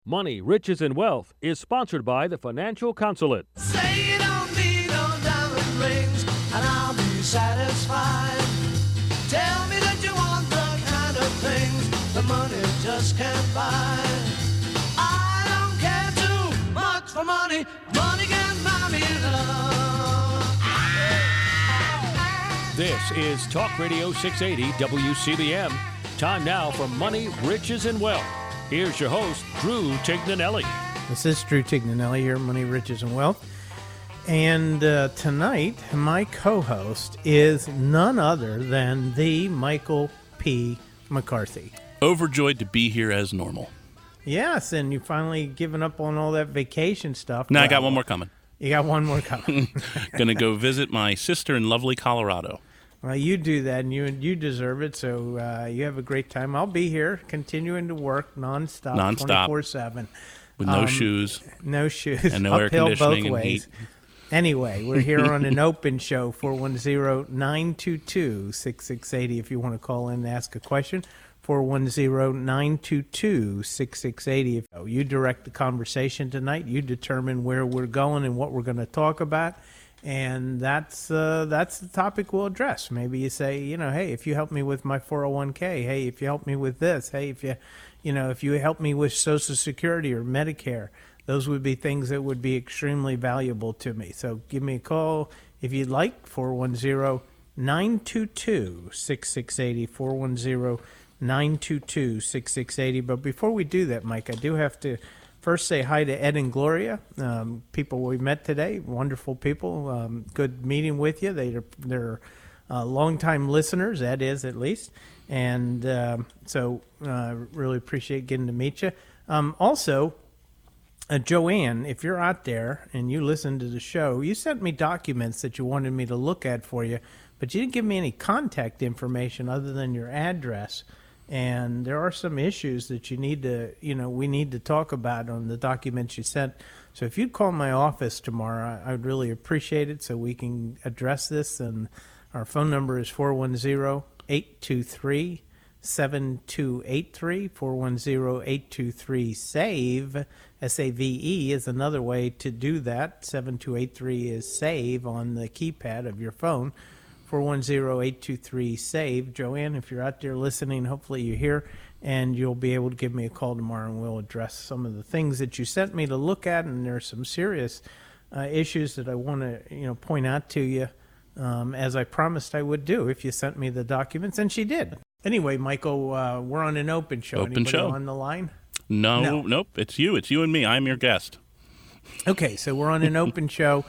Money, Riches, and Wealth is sponsored by the Financial Consulate. Say you don't need no diamond rings, and I'll be satisfied. Tell me that you want the kind of things the money just can't buy. I don't care too much for money. Money can buy me love. This is Talk Radio 680 WCBM. Time now for Money, Riches, and Wealth. Here's your host, Drew Tignanelli. This is Drew Tignanelli here, Money, Riches, and Wealth. And tonight, my co-host is none other than the Michael P. McCarthy. Overjoyed to be here as normal. Yes, and you finally given up on all that vacation stuff. No, I got one more coming. You got one more coming. Going to go visit my sister in lovely Colorado. Well, you do that, and you deserve it, so you have a great time. I'll be here, continuing to work nonstop. 24/7. With no shoes. No shoes. And no air conditioning and heat. Anyway, we're here on an open show, 410-922-6680 if you want to call in and ask a question. 410-922-6680. You direct the conversation tonight. You determine where we're going and what we're going to talk about. And that's the topic we'll address. Maybe you say, hey, if you help me with my 401k, hey, if you help me with this, hey, if you help me with Social Security or Medicare, those would be things that would be extremely valuable to me. So give me a call if you'd like, 410-922-6680, 410-922-6680. But before we do that, Mike, I do have to first say hi to Ed and Gloria, people we met today, wonderful people. Good meeting with you. They're longtime listeners, Ed is at least, and so really appreciate getting to meet you. Also, Joanne, if you're out there and you listen to the show, you sent me documents that you wanted me to look at for you, but you didn't give me any contact information other than your address. And there are some issues that we need to talk about on the documents you sent. So if you'd call my office tomorrow, I would really appreciate it so we can address this. And our phone number is 410-823-7283, 410-823-SAVE. S-A-V-E is another way to do that. 7283 is SAVE on the keypad of your phone. 410-823-SAVE. Joanne, if you're out there listening, hopefully you're here, and you'll be able to give me a call tomorrow, and we'll address some of the things that you sent me to look at, and there are some serious issues that I want to point out to you, as I promised I would do if you sent me the documents, and she did. Anyway, Michael, we're on an open show. Open Anybody show. on the line? No, nope. It's you and me. I'm your guest. Okay, so we're on an open show.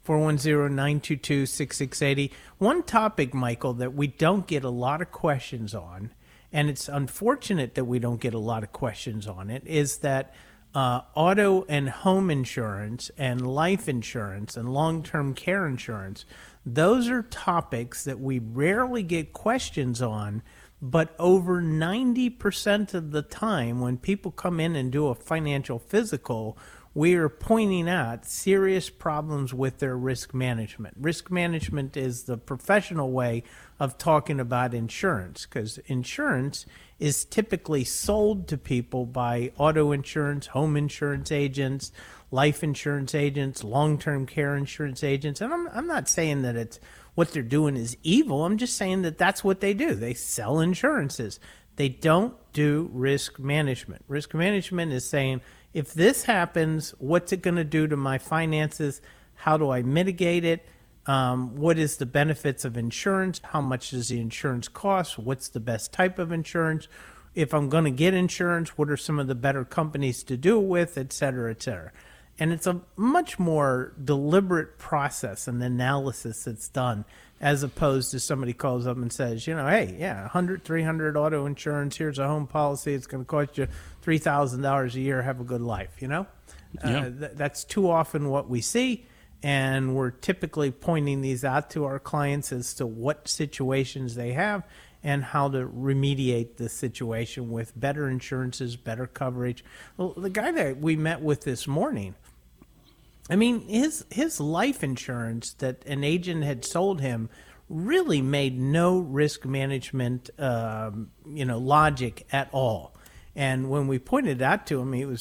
410-922-6680. One topic, Michael, that we don't get a lot of questions on, and it's unfortunate that we don't get a lot of questions on it, is that auto and home insurance and life insurance and long-term care insurance, those are topics that we rarely get questions on, but over 90% of the time when people come in and do a financial physical, we are pointing out serious problems with their risk management. Risk management is the professional way of talking about insurance, because insurance is typically sold to people by auto insurance, home insurance agents, life insurance agents, long-term care insurance agents. And I'm not saying that it's what they're doing is evil. I'm just saying that that's what they do. They sell insurances. They don't do risk management. Risk management is saying, if this happens, what's it going to do to my finances? How do I mitigate it? What is the benefits of insurance? How much does the insurance cost? What's the best type of insurance? If I'm going to get insurance, what are some of the better companies to do it with, et cetera, et cetera. And it's a much more deliberate process and analysis that's done, as opposed to somebody calls up and says, hey, yeah, $100, $300 auto insurance, here's a home policy, it's going to cost you $3,000 a year, have a good life, Yeah. That's too often what we see, and we're typically pointing these out to our clients as to what situations they have and how to remediate the situation with better insurances, better coverage. Well, the guy that we met with this morning, I mean, his life insurance that an agent had sold him really made no risk management, logic at all. And when we pointed out to him, he was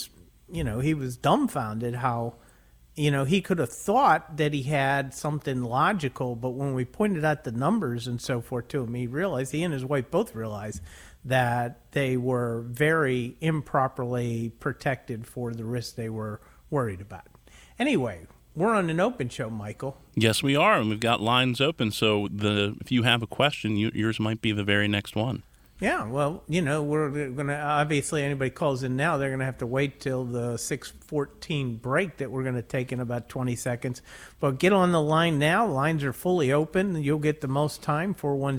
he was dumbfounded how, he could have thought that he had something logical, but when we pointed out the numbers and so forth to him, he and his wife both realized that they were very improperly protected for the risk they were worried about. Anyway, we're on an open show, Michael. Yes, we are, and we've got lines open, so if you have a question, yours might be the very next one. Yeah, well, we're going to, obviously, anybody calls in now, they're going to have to wait till the 6:14 break that we're going to take in about 20 seconds. But get on the line now. Lines are fully open. You'll get the most time,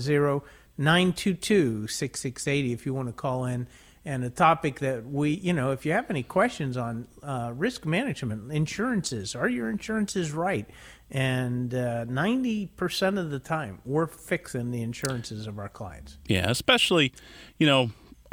410-922-6680 if you want to call in. And a topic that if you have any questions on risk management, insurances, are your insurances right? And 90% of the time, we're fixing the insurances of our clients. Yeah, especially, a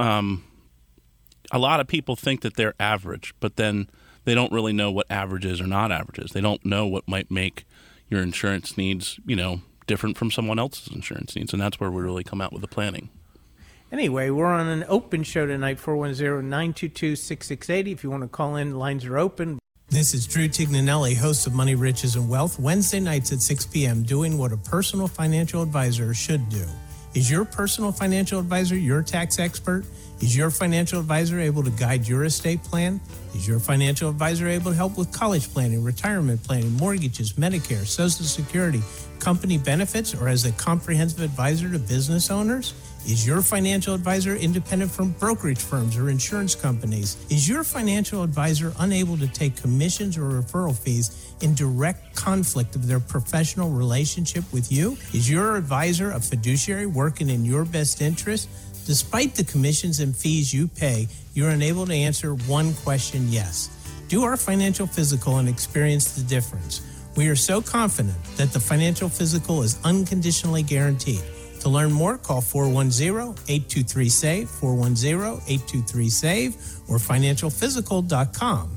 lot of people think that they're average, but then they don't really know what average is or not average is. They don't know what might make your insurance needs, different from someone else's insurance needs. And that's where we really come out with the planning. Anyway, we're on an open show tonight, 410-922-6680. If you want to call in, lines are open. This is Drew Tignanelli, host of Money, Riches, and Wealth, Wednesday nights at 6 p.m., doing what a personal financial advisor should do. Is your personal financial advisor your tax expert? Is your financial advisor able to guide your estate plan? Is your financial advisor able to help with college planning, retirement planning, mortgages, Medicare, Social Security, company benefits, or as a comprehensive advisor to business owners? Is your financial advisor independent from brokerage firms or insurance companies? Is your financial advisor unable to take commissions or referral fees in direct conflict of their professional relationship with you? Is your advisor a fiduciary working in your best interest? Despite the commissions and fees you pay, you're unable to answer one question, yes. Do our financial physical and experience the difference. We are so confident that the financial physical is unconditionally guaranteed. To learn more, call 410-823-SAVE, 410-823-SAVE, or financialphysical.com.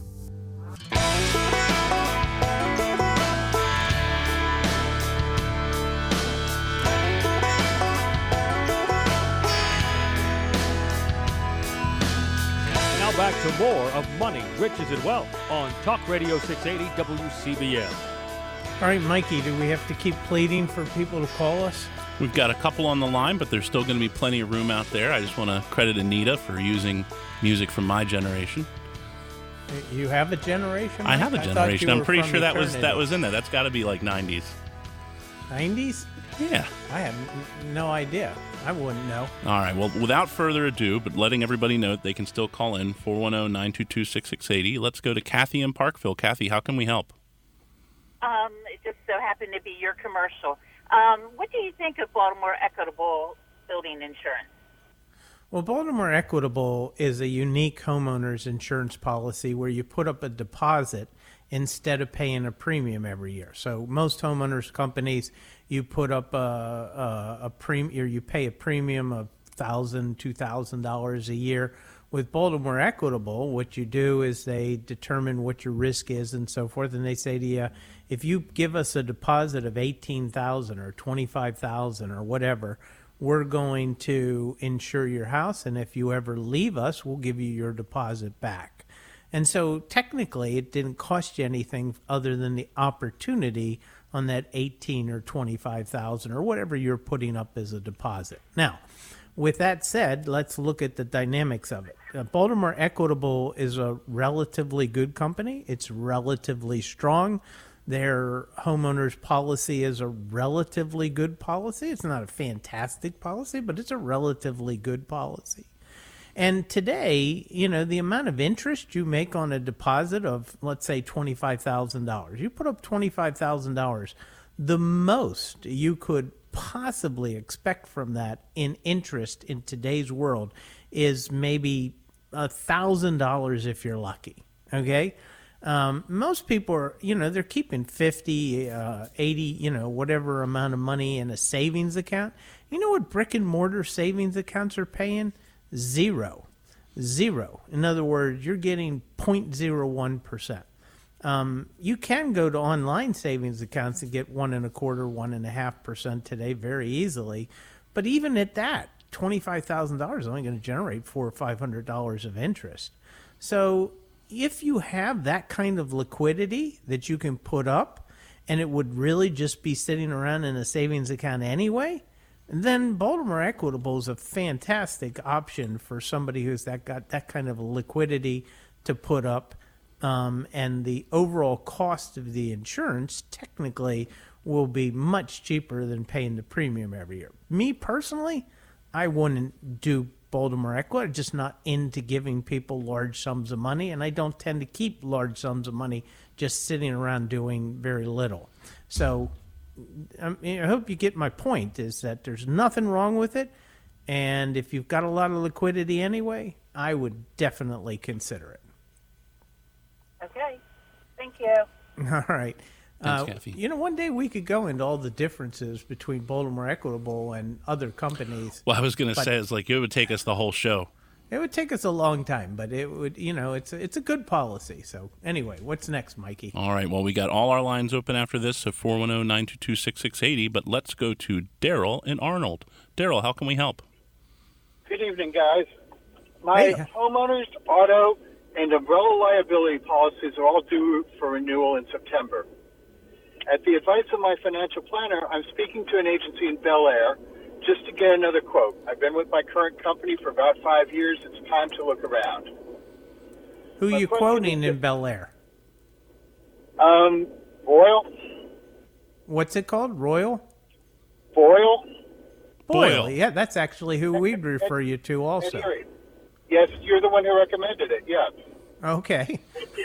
Now back to more of Money, Riches, and Wealth on Talk Radio 680 WCBM. All right, Mikey, do we have to keep pleading for people to call us? We've got a couple on the line, but there's still going to be plenty of room out there. I just want to credit Anita for using music from my generation. You have a generation? I have a generation. I'm pretty sure that was in there. That's got to be like 90s. 90s? Yeah. I have no idea. I wouldn't know. All right. Well, without further ado, but letting everybody know that they can still call in, 410-922-6680. Let's go to Kathy in Parkville. Kathy, how can we help? It just so happened to be your commercial. What do you think of Baltimore Equitable Building Insurance? Well, Baltimore Equitable is a unique homeowners insurance policy where you put up a deposit instead of paying a premium every year. So most homeowners companies, you put up a premium, or you pay a premium of $1,000, $2,000 a year. With Baltimore Equitable, what you do is they determine what your risk is and so forth, and they say to you, if you give us a deposit of $18,000 or $25,000 or whatever, we're going to insure your house, and if you ever leave us, we'll give you your deposit back. And so technically, it didn't cost you anything other than the opportunity on that $18,000 or $25,000 or whatever you're putting up as a deposit. Now, with that said, let's look at the dynamics of it. Baltimore Equitable is a relatively good company. It's relatively strong. Their homeowners policy is a relatively good policy. It's not a fantastic policy, but it's a relatively good policy. And today, the amount of interest you make on a deposit of, let's say, $25,000, you put up $25,000, the most you could possibly expect from that in interest in today's world is maybe $1,000 if you're lucky. Okay. Most people are, they're keeping 50, 80, whatever amount of money in a savings account. You know what brick and mortar savings accounts are paying? Zero. In other words, you're getting 0.01%. You can go to online savings accounts and get 1.25%, 1.5% today very easily. But even at that, $25,000 is only going to generate $400 or $500 of interest. So, if you have that kind of liquidity that you can put up and it would really just be sitting around in a savings account anyway, then Baltimore Equitable is a fantastic option for somebody who's got that kind of liquidity to put up. And the overall cost of the insurance technically will be much cheaper than paying the premium every year. Me personally, I wouldn't do Baltimore Equitable. I'm just not into giving people large sums of money, and I don't tend to keep large sums of money just sitting around doing very little. So I hope you get my point, is that there's nothing wrong with it, and if you've got a lot of liquidity anyway, I would definitely consider it. Okay. Thank you. All right. Thanks, Kathy. One day we could go into all the differences between Baltimore Equitable and other companies. Well, I was going to say, it's like it would take us the whole show. It would take us a long time, but it would, it's a good policy. So anyway, what's next, Mikey? All right. Well, we got all our lines open after this, so 410-922-6680. But let's go to Daryl in Arnold. Daryl, how can we help? Good evening, guys. My homeowners, auto, and umbrella liability policies are all due for renewal in September. At the advice of my financial planner, I'm speaking to an agency in Bel Air just to get another quote. I've been with my current company for about 5 years. It's time to look around. Who are you quoting in Bel Air? Royal. What's it called? Royal? Boyle. Boyle. Yeah, that's actually who we'd refer you to also. Yes, you're the one who recommended it, yes. Okay.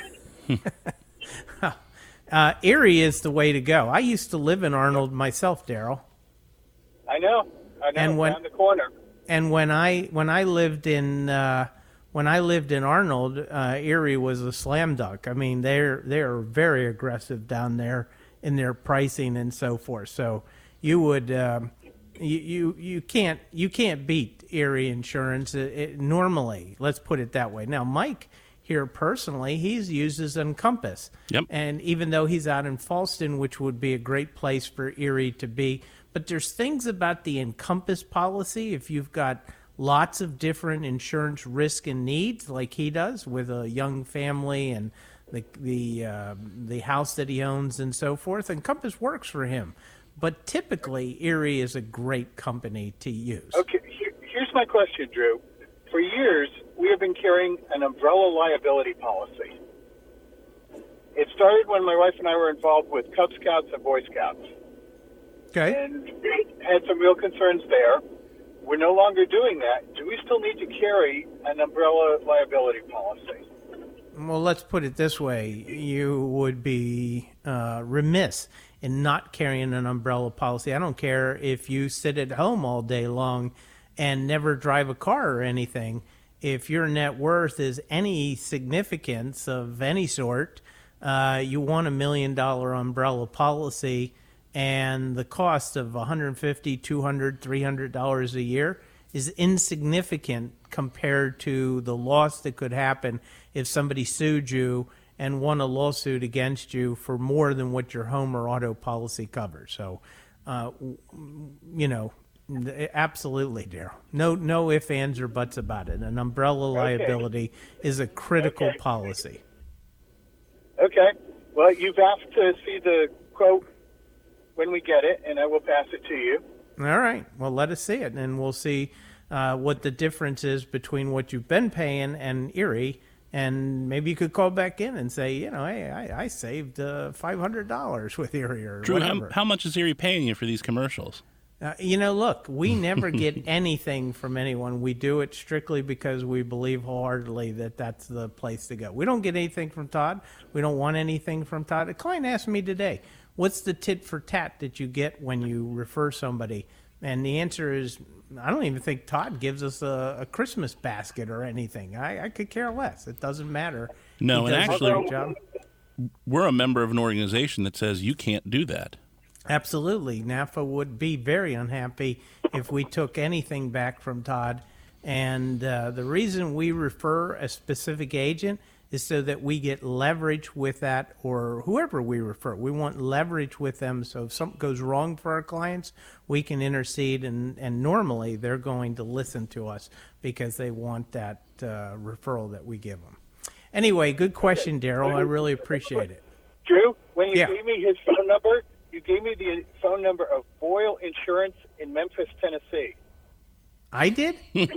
Erie is the way to go. I used to live in Arnold myself, Daryl. I know, and around the corner. And when I lived in Arnold, Erie was a slam dunk. I mean, they're very aggressive down there in their pricing and so forth. So you would you can't beat Erie Insurance normally. Let's put it that way. Now, Mike here personally, he uses Encompass. Yep. And even though he's out in Falston, which would be a great place for Erie to be, but there's things about the Encompass policy, if you've got lots of different insurance risk and needs, like he does with a young family and the house that he owns and so forth, Encompass works for him. But typically, Erie is a great company to use. Okay, here's my question, Drew. For years, we have been carrying an umbrella liability policy. It started when my wife and I were involved with Cub Scouts and Boy Scouts. Okay. And had some real concerns there. We're no longer doing that. Do we still need to carry an umbrella liability policy? Well, let's put it this way. You would be remiss in not carrying an umbrella policy. I don't care if you sit at home all day long and never drive a car or anything. If your net worth is any significance of any sort, you want $1 million umbrella policy, and the cost of $150, $200, $300 a year is insignificant compared to the loss that could happen if somebody sued you and won a lawsuit against you for more than what your home or auto policy covers. So, absolutely, Daryl. No ifs, ands, or buts about it. An umbrella liability is a critical policy. Okay. Well, you've asked to see the quote when we get it, and I will pass it to you. All right. Well, let us see it, and we'll see what the difference is between what you've been paying and Erie. And maybe you could call back in and say, hey, I saved $500 with Erie or Drew, whatever. how much is Erie paying you for these commercials? Look, we never get anything from anyone. We do it strictly because we believe wholeheartedly that that's the place to go. We don't get anything from Todd. We don't want anything from Todd. A client asked me today, what's the tit for tat that you get when you refer somebody? And the answer is, I don't even think Todd gives us a Christmas basket or anything. I could care less. It doesn't matter. No, He and does a actually, great job. we're a member of an organization that says you can't do that. Absolutely. NAFA would be very unhappy if we took anything back from Todd. And the reason we refer a specific agent is so that we get leverage with that, or whoever we refer. We want leverage with them, so if something goes wrong for our clients, we can intercede, and normally they're going to listen to us because they want that referral that we give them. Anyway, good question, Daryl. I really appreciate it. Drew, when you Yeah. gave me his phone number, you gave me the phone number of Boyle Insurance in Memphis, Tennessee. I did?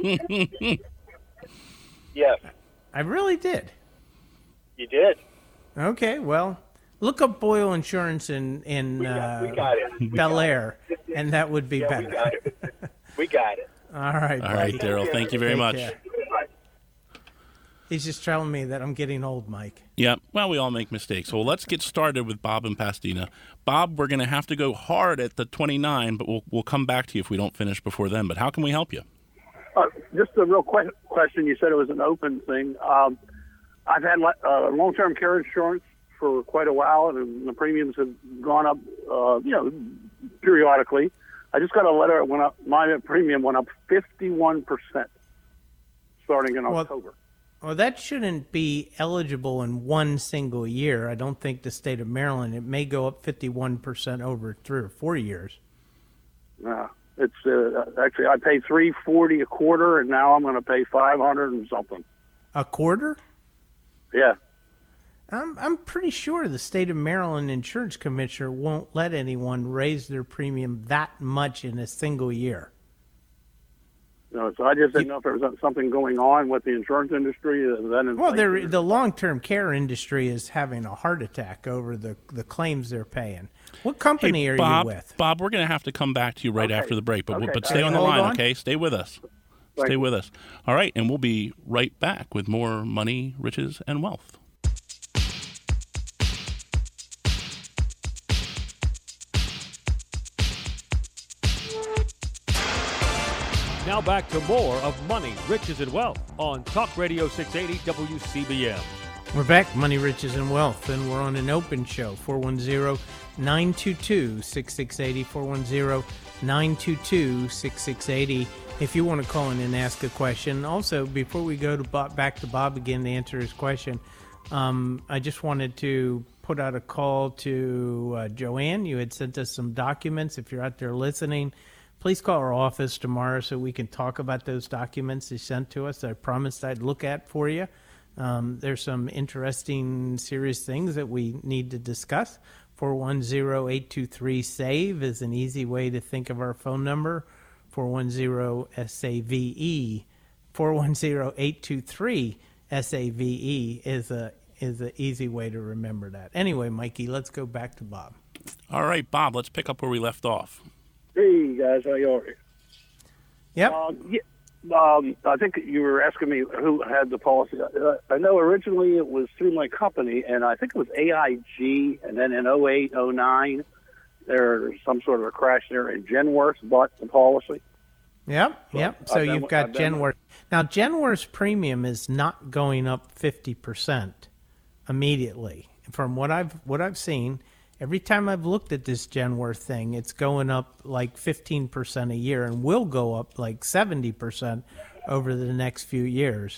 Yes, I really did. you did. Okay, well, look up Boyle Insurance in We got it. Bel Air, and that would be Yeah, better. we got it. We got it. All right, All right, buddy. Daryl. Thank you very Take much. care. He's just telling me that I'm getting old, Mike. Yeah, well, we all make mistakes. So let's get started with Bob and Pasadena. Bob, we're going to have to go hard at the 29, but we'll come back to you if we don't finish before then. But how can we help you? Just a real question. You said it was an open thing. I've had long-term care insurance for quite a while, and the premiums have gone up, periodically. I just got a letter. It went up. My premium went up 51% starting in October. Well, that shouldn't be eligible in one single year. I don't think the state of Maryland. It may go up 51% over 3 or 4 years. It's actually I pay $340 a quarter, and now I'm going to pay $500 and something. A quarter? Yeah. I'm pretty sure the state of Maryland insurance commissioner won't let anyone raise their premium that much in a single year. No, so I just didn't know if there was something going on with the insurance industry. Well, the long-term care industry is having a heart attack over the claims they're paying. What company are Bob, you with? Bob, we're going to have to come back to you right after the break, but Okay. stay on the Hold line, on. okay? Stay with us. Thank Stay you. with us. All right, and we'll be right back with more Money, Riches, and Wealth. Now back to more of Money, Riches, and Wealth on Talk Radio 680 WCBM. We're back, Money, Riches, and Wealth, and we're on an open show, 410-922-6680, 410-922-6680. If you want to call in and ask a question. Also, before we go to back to Bob again to answer his question, I just wanted to put out a call to Joanne. You had sent us some documents. If you're out there listening, please call our office tomorrow so we can talk about those documents you sent to us. I promised I'd look at for you. There's some interesting, serious things that we need to discuss. 410-823-SAVE is an easy way to think of our phone number. 410-SAVE. 410-823-SAVE is an easy way to remember that. Anyway, Mikey, let's go back to Bob. All right, Bob, let's pick up where we left off. Hey guys, how you are? Yep. I think you were asking me who had the policy. I know originally it was through my company, and I think it was AIG, and then in 08, 09, there's some sort of a crash there, and Genworth bought the policy. Yep. So I've you've been- got I've been- Genworth. Now, Genworth's premium is not going up 50% immediately. From what I've seen, every time I've looked at this Genworth thing, it's going up like 15% a year, and will go up like 70% over the next few years.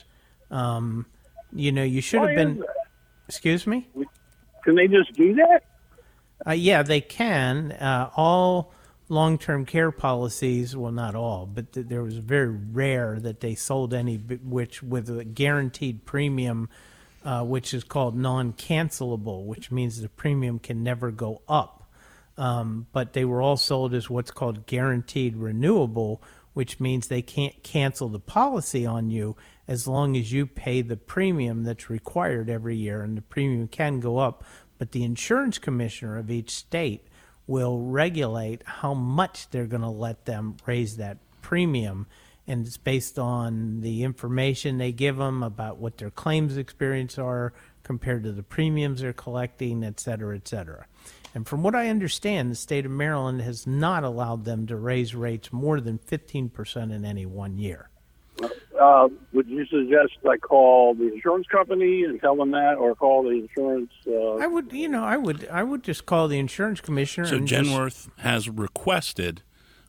You should Why have been. is that? Excuse me. Can they just do that? Yeah, they can. All long-term care policies, well, not all, but there was very rare that they sold any which with a guaranteed premium, which is called non-cancelable, which means the premium can never go up. But they were all sold as what's called guaranteed renewable, which means they can't cancel the policy on you as long as you pay the premium that's required every year, and the premium can go up. But the insurance commissioner of each state will regulate how much they're going to let them raise that premium, and it's based on the information they give them about what their claims experience are compared to the premiums they're collecting, et cetera, et cetera. And from what I understand, the state of Maryland has not allowed them to raise rates more than 15% in any 1 year. Would you suggest I call the insurance company and tell them that, or call the insurance? I would just call the insurance commissioner. So and Genworth has requested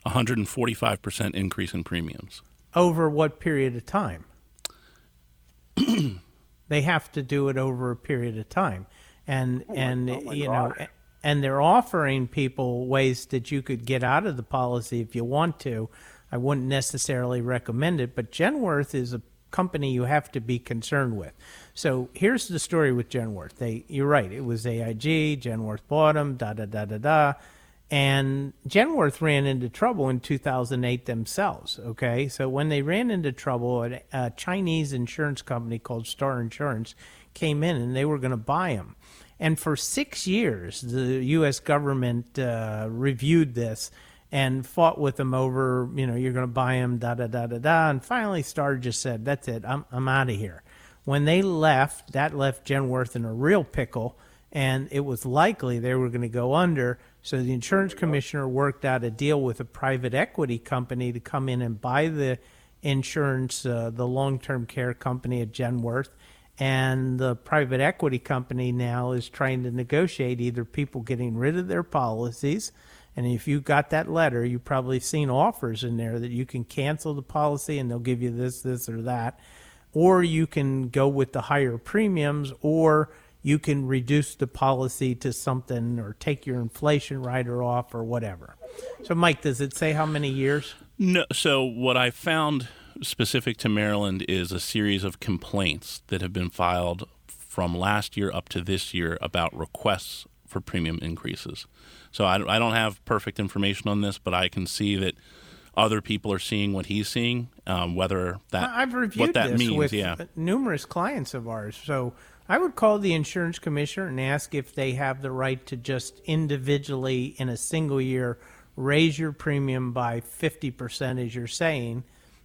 145% increase in premiums. over what period of time? They have to do it over a period of time, and and they're offering people ways that you could get out of the policy if you want to. I wouldn't necessarily recommend it, but Genworth is a company you have to be concerned with. So here's the story with Genworth. You're right. It was AIG. Genworth bought them. And Genworth ran into trouble in 2008 themselves. Okay, so when they ran into trouble, a Chinese insurance company called Star Insurance came in, and they were going to buy them. And for 6 years, the U.S. government reviewed this and fought with them over, you're going to buy them, And finally, Star just said, "That's it. I'm out of here." When they left, that left Genworth in a real pickle, and it was likely they were going to go under. So the insurance commissioner worked out a deal with a private equity company to come in and buy the insurance, the long-term care company at Genworth. And the private equity company now is trying to negotiate either people getting rid of their policies. And if you got that letter, you've probably seen offers in there that you can cancel the policy and they'll give you this, or that. Or you can go with the higher premiums, or you can reduce the policy to something or take your inflation rider off or whatever. So, Mike, does it say how many years? No. So what I found specific to Maryland is a series of complaints that have been filed from last year up to this year about requests for premium increases. So I don't have perfect information on this, but I can see that other people are seeing what he's seeing, whether that I've reviewed what that this means. with numerous clients of ours. So I would call the insurance commissioner and ask if they have the right to just individually in a single year raise your premium by 50%, as you're saying,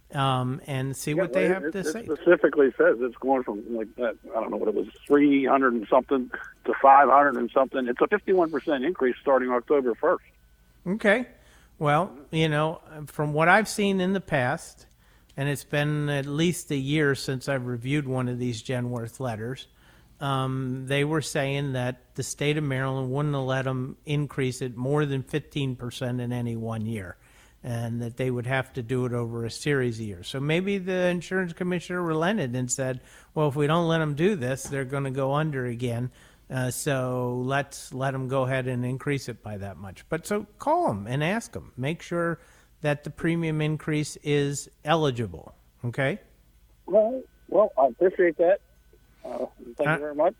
and see what they have to say. It specifically says it's going from like that. I don't know what it was, 300 and something to 500 and something. It's a 51% increase starting October 1st. Okay. Well, from what I've seen in the past, and it's been at least a year since I've reviewed one of these Genworth letters, they were saying that the state of Maryland wouldn't have let them increase it more than 15% in any 1 year, and that they would have to do it over a series of years. So maybe the insurance commissioner relented and said, well, if we don't let them do this, they're going to go under again. So let's let them go ahead and increase it by that much. But so call them and ask them. Make sure that the premium increase is eligible. Okay? Well, I appreciate that. Thank you very much.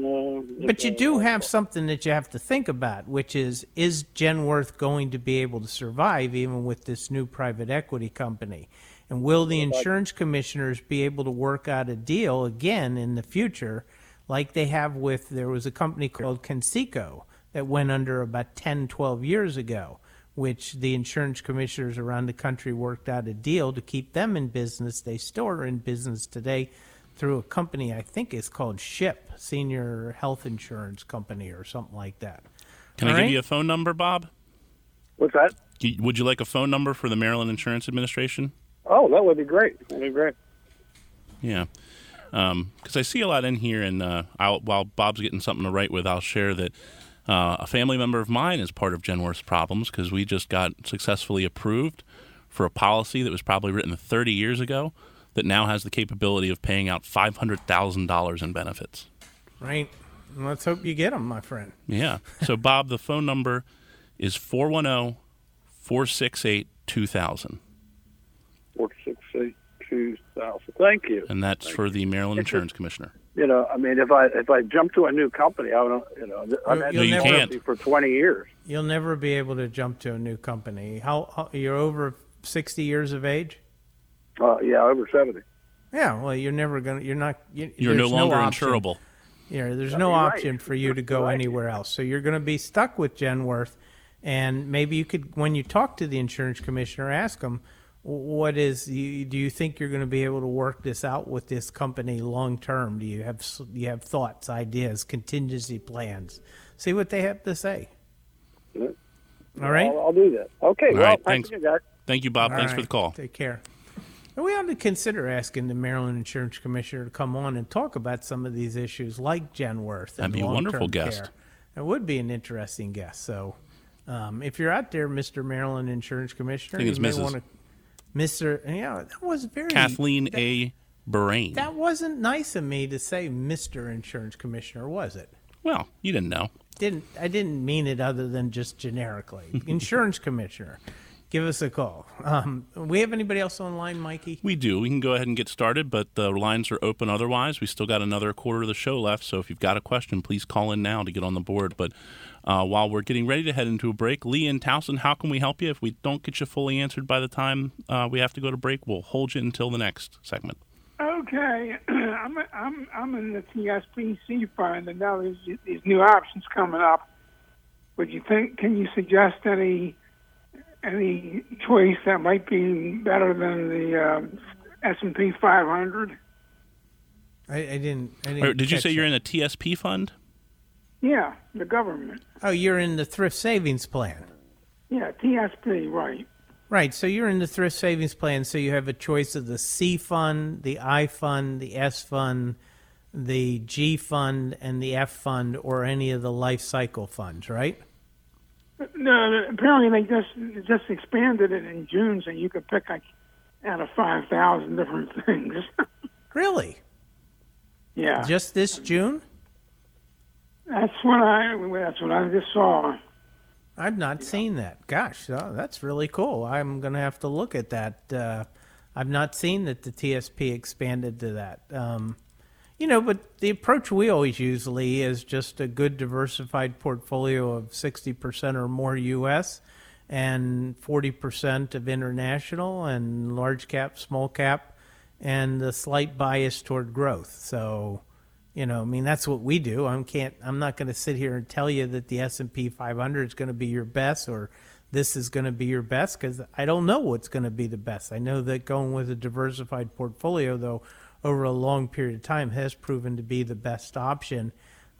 But you do have something that you have to think about, which is Genworth going to be able to survive even with this new private equity company? And will the insurance commissioners be able to work out a deal again in the future like they have with, there was a company called Conseco that went under about 10, 12 years ago, which the insurance commissioners around the country worked out a deal to keep them in business. They still are in business today through a company I think is called SHIP, Senior Health Insurance Company or something like that. Can I give you a phone number, Bob? What's that? Would you like a phone number for the Maryland Insurance Administration? Oh, that would be great. That would be great. Yeah. Because I see a lot in here, and while Bob's getting something to write with, I'll share that a family member of mine is part of Genworth's problems because we just got successfully approved for a policy that was probably written 30 years ago that now has the capability of paying out $500,000 in benefits. Right. Let's hope you get them, my friend. Yeah. So, Bob, the phone number is 410-468-2000. 468-2000. Thank you. And that's for the Maryland Insurance Commissioner. I mean, if I jump to a new company, I don't. I've had you can't. For 20 years. You'll never be able to jump to a new company. How you're over 60 years of age? Yeah, over 70. Yeah, well, you're never gonna. You're not. You're no longer insurable. Yeah, there's no option for you to go anywhere else. So you're going to be stuck with Genworth, and maybe you could, when you talk to the insurance commissioner, ask them, do you think you're going to be able to work this out with this company long term? Do you have thoughts, ideas, contingency plans? See what they have to say. Yeah. All right, I'll do that. Okay. All right, thanks. Thank you, Bob. Thanks for the call. Take care. And we ought to consider asking the Maryland Insurance Commissioner to come on and talk about some of these issues like Genworth. That'd be a wonderful guest. It would be an interesting guest. So if you're out there, Mr. Maryland Insurance Commissioner, I think it's Mrs. That was very... Kathleen A. Bahrain. That wasn't nice of me to say Mr. Insurance Commissioner, was it? Well, you didn't know. I didn't mean it other than just generically. Insurance Commissioner. give us a call. We have anybody else online, Mikey? We do. We can go ahead and get started, but the lines are open otherwise. We still got another quarter of the show left, so if you've got a question, please call in now to get on the board. But while we're getting ready to head into a break, Lee in Towson, how can we help you? If we don't get you fully answered by the time we have to go to break, we'll hold you until the next segment. Okay, I'm in the TSPC fund, and now there's these new options coming up. Can you suggest any choice that might be better than the S&P 500? I didn't. Did you say you're in a TSP fund? Yeah, the government. Oh, you're in the thrift savings plan. Yeah, TSP, right. Right, so you're in the thrift savings plan, so you have a choice of the C fund, the I fund, the S fund, the G fund, and the F fund, or any of the life cycle funds, right? No, apparently they just expanded it in June, so you could pick out of 5,000 different things. Really? Yeah. Just this June? That's what I just saw. I've not seen that. Gosh, that's really cool. I'm going to have to look at that. I've not seen that the TSP expanded to that. But the approach we always use, Lee, is just a good diversified portfolio of 60% or more U.S. and 40% of international and large cap, small cap, and the slight bias toward growth. So, that's what we do. I'm not going to sit here and tell you that the S&P 500 is going to be your best or this is going to be your best, because I don't know what's going to be the best. I know that going with a diversified portfolio, though, over a long period of time has proven to be the best option,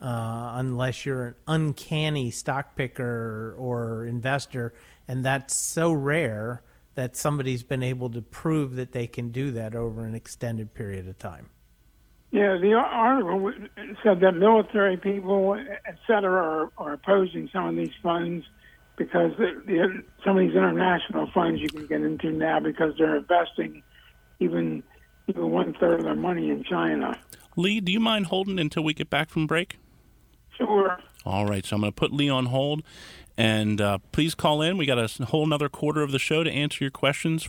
unless you're an uncanny stock picker or investor, and that's so rare that somebody's been able to prove that they can do that over an extended period of time. Yeah, the article said that military people, et cetera, are opposing some of these funds because some of these international funds you can get into now because they're investing even 1/3 of their money in China. Lee, do you mind holding until we get back from break? Sure. All right, so I'm going to put Lee on hold, and please call in. We got a whole another quarter of the show to answer your questions,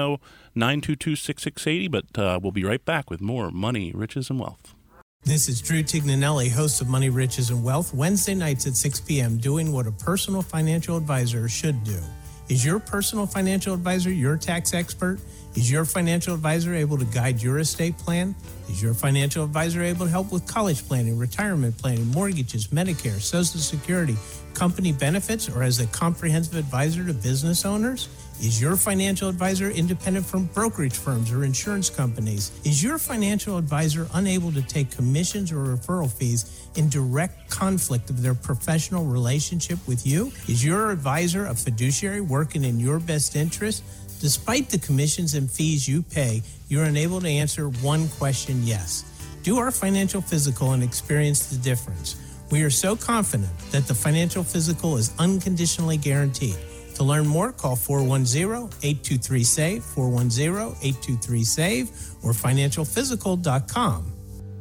410-922-6680, but we'll be right back with more Money, Riches, and Wealth. This is Drew Tignanelli, host of Money, Riches, and Wealth, Wednesday nights at 6 p.m., doing what a personal financial advisor should do. Is your personal financial advisor your tax expert? Is your financial advisor able to guide your estate plan? Is your financial advisor able to help with college planning, retirement planning, mortgages, Medicare, Social Security, company benefits, or as a comprehensive advisor to business owners? Is your financial advisor independent from brokerage firms or insurance companies? Is your financial advisor unable to take commissions or referral fees in direct conflict of their professional relationship with you? Is your advisor a fiduciary working in your best interest? Despite the commissions and fees you pay, you're unable to answer one question, yes. Do our financial physical and experience the difference. We are so confident that the financial physical is unconditionally guaranteed. To learn more, call 410-823-SAVE, 410-823-SAVE, or financialphysical.com.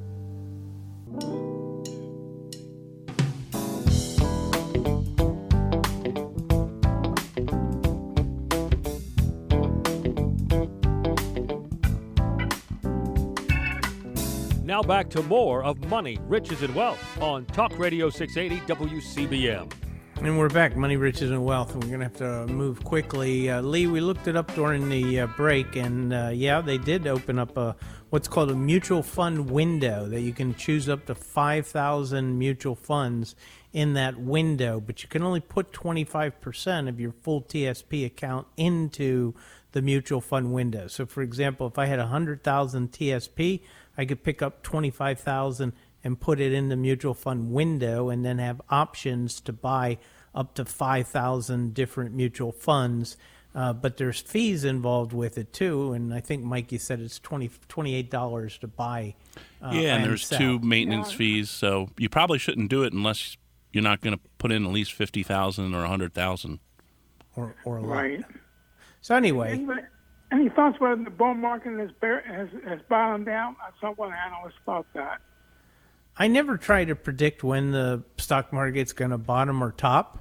Now back to more of Money, Riches, and Wealth on Talk Radio 680 WCBM. And we're back, Money, Riches, and Wealth, and we're going to have to move quickly. Lee, we looked it up during the break, and they did open up what's called a mutual fund window, that you can choose up to 5,000 mutual funds in that window, but you can only put 25% of your full TSP account into the mutual fund window. So, for example, if I had 100,000 TSP, I could pick up 25,000 and put it in the mutual fund window, and then have options to buy up to 5,000 different mutual funds. But there's fees involved with it too, and I think Mike, you said it's $28 to buy. And there's sell. 2 maintenance fees, so you probably shouldn't do it unless you're not going to put in at least 50,000 or 100,000 or a lot. Right. So anyway. Any thoughts whether the bull market has bottomed out? I saw one analyst thought that. I never try to predict when the stock market's going to bottom or top.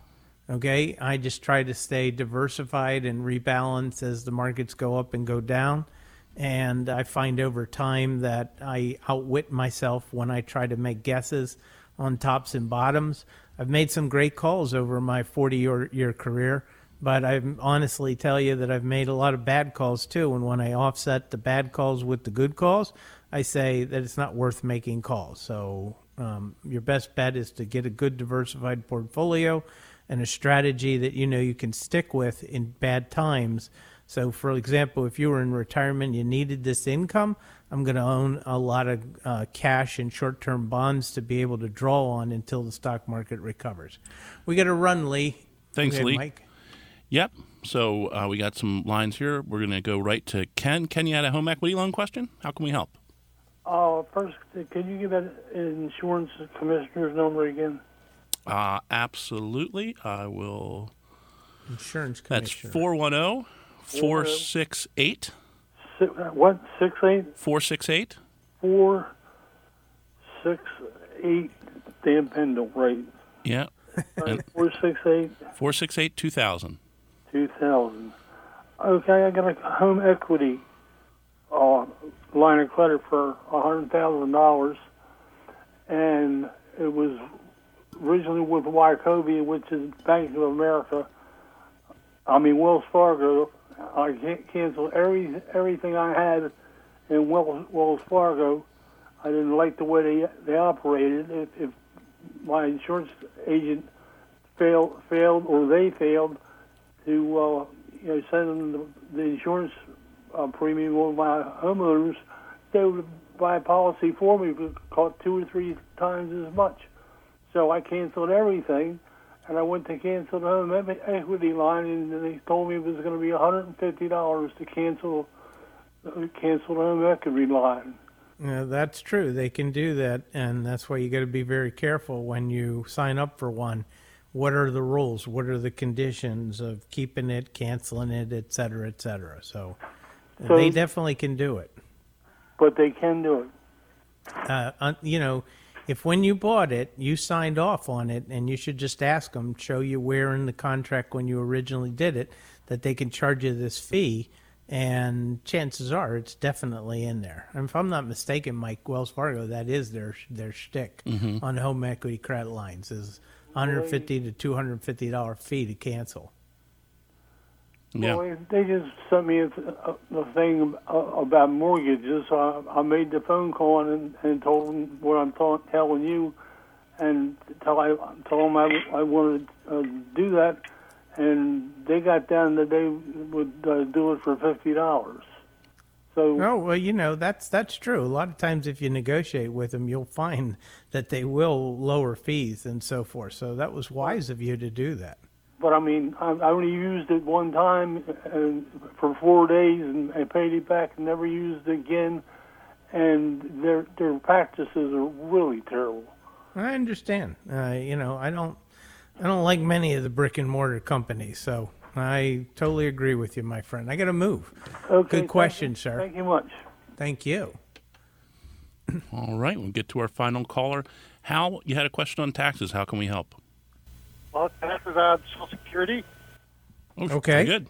Okay, I just try to stay diversified and rebalance as the markets go up and go down. And I find over time that I outwit myself when I try to make guesses on tops and bottoms. I've made some great calls over my 40-year career, but I honestly tell you that I've made a lot of bad calls too. And when I offset the bad calls with the good calls, I say that it's not worth making calls. So your best bet is to get a good diversified portfolio and a strategy that you can stick with in bad times. So, for example, if you were in retirement, you needed this income, I'm going to own a lot of cash and short-term bonds to be able to draw on until the stock market recovers. We got to run, Lee. Thanks, Okay, Lee. Mike. Yep. So we got some lines here. We're going to go right to Ken. Ken, you had a home equity loan question? How can we help? First, can you give that insurance commissioner's number again? Absolutely. I will. Insurance That's commissioner. 410-468. What? 68? 468. 468. Dan Pendle, right? Yeah. 468. 468-2000. 2000. Okay, I got a home equity line of credit for $100,000, and it was originally with Wachovia, which is Bank of America. Wells Fargo. I can't cancel everything I had in Wells Fargo. I didn't like the way they operated. If my insurance agent failed or they failed to send them the insurance premium on my homeowners, they would buy a policy for me, but cost 2 or 3 times as much. So I canceled everything, and I went to cancel the home equity line, and they told me it was going to be $150 to cancel the home equity line. Yeah, that's true. They can do that, and that's why you got to be very careful when you sign up for one. What are the rules? What are the conditions of keeping it, canceling it, et cetera, et cetera? So they definitely can do it. But they can do it. If when you bought it, you signed off on it, and you should just ask them, show you where in the contract when you originally did it, that they can charge you this fee, and chances are it's definitely in there. And if I'm not mistaken, Mike, Wells Fargo, that is their shtick on home equity credit lines, is $150 to $250 fee to cancel. Yeah. Well, they just sent me the thing about mortgages. So I made the phone call and told them what I'm telling you, and told them I wanted to do that, and they got down that they would do it for $50. So that's true. A lot of times, if you negotiate with them, you'll find that they will lower fees and so forth. So that was wise of you to do that. But I only used it one time for 4 days, and I paid it back and never used it again. And their practices are really terrible. I understand. I don't like many of the brick and mortar companies, so I totally agree with you, my friend. I got to move. Okay. Good question, sir. Thank you much. Thank you. All right, we'll get to our final caller. Hal, you had a question on taxes. How can we help? Well, taxes on Social Security. Okay. Good.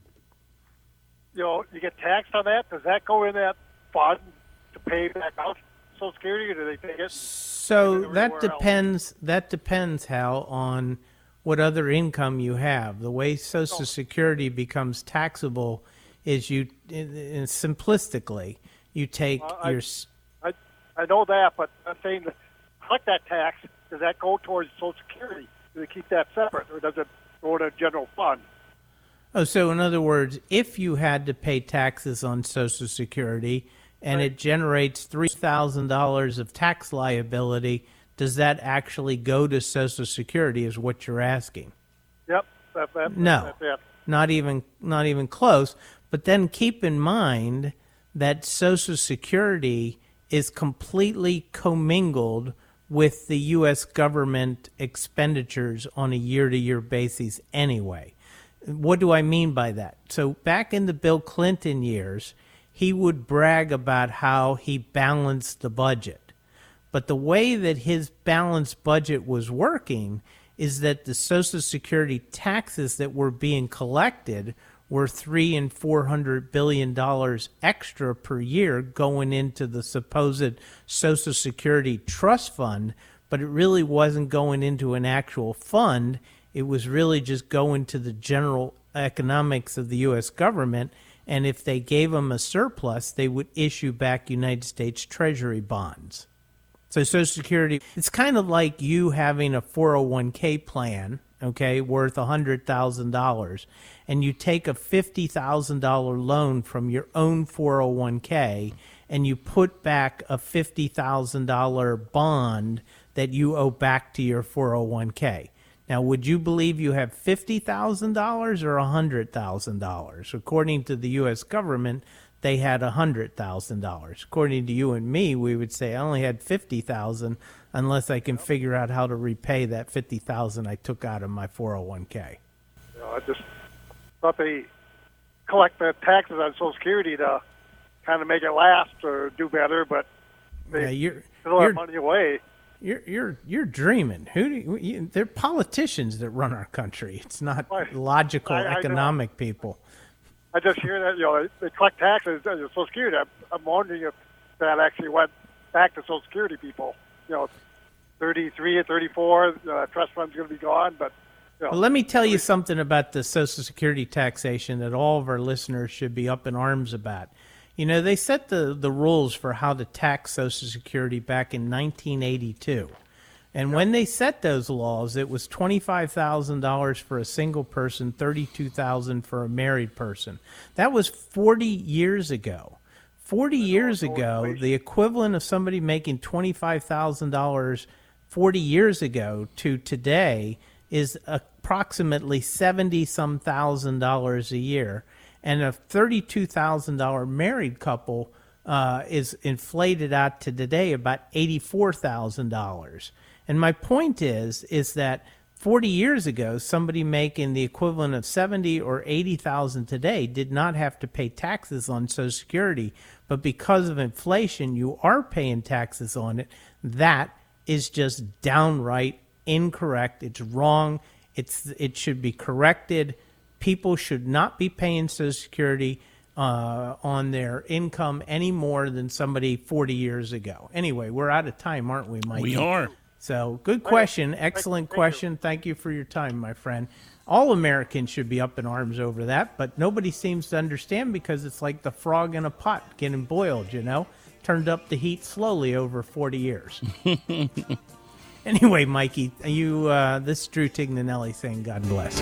You get taxed on that. Does that go in that fund to pay back out Social Security, or do they take it? So that depends. That depends, Hal, on what other income you have. The way Social Security becomes taxable is simplistically you take your. I know that, but I'm saying to collect that tax, does that go towards Social Security? Do they keep that separate, or does it go to a general fund? Oh, so in other words, if you had to pay taxes on Social Security and it generates $3,000 of tax liability, does that actually go to Social Security is what you're asking? Yep. No, that's it. not even close. But then keep in mind that Social Security is completely commingled with the U.S. government expenditures on a year-to-year basis anyway. What do I mean by that? So back in the Bill Clinton years, he would brag about how he balanced the budget. But the way that his balanced budget was working is that the Social Security taxes that were being collected were $300 and $400 billion extra per year going into the supposed Social Security trust fund, but it really wasn't going into an actual fund. It was really just going to the general economics of the U.S. government, and if they gave them a surplus, they would issue back United States Treasury bonds. So Social Security, it's kind of like you having a 401k plan, okay, worth $100,000, and you take a $50,000 loan from your own 401k, and you put back a $50,000 bond that you owe back to your 401k. Now, would you believe you have $50,000 or $100,000? According to the U.S. government, they had $100,000. According to you and me, we would say I only had $50,000 unless I can figure out how to repay that $50,000 I took out of my 401k. I just thought they collect the taxes on Social Security to kind of make it last or do better, but they throw that money away. You're dreaming. They're politicians that run our country. It's not logical economic people. I just hear that they collect taxes on Social Security. I'm wondering if that actually went back to Social Security people. 33 or 34, trust fund's going to be gone. But well, let me tell you something about the Social Security taxation that all of our listeners should be up in arms about. They set the rules for how to tax Social Security back in 1982. And when they set those laws, it was $25,000 for a single person, $32,000 for a married person. That was 40 years ago. 40 years ago, the equivalent of somebody making $25,000 40 years ago to today is approximately $70-some thousand a year. And a $32,000 married couple is inflated out to today about $84,000. And my point is that 40 years ago, somebody making the equivalent of $70,000 or $80,000 today did not have to pay taxes on Social Security, but because of inflation, you are paying taxes on it. That is just downright incorrect. It's wrong. It should be corrected. People should not be paying Social Security on their income any more than somebody 40 years ago. Anyway, we're out of time, aren't we, Mike? We are. So, good question. Excellent question. Thank you for your time, my friend. All Americans should be up in arms over that, but nobody seems to understand because it's like the frog in a pot getting boiled, Turned up the heat slowly over 40 years. Anyway, Mikey, this is Drew Tignanelli saying God bless.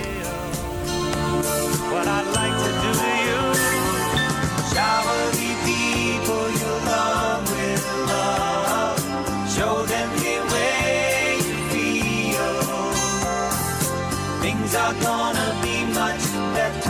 What I'd like to do to you, shower the people you love with love, show them the way you feel. Things are gonna be much better.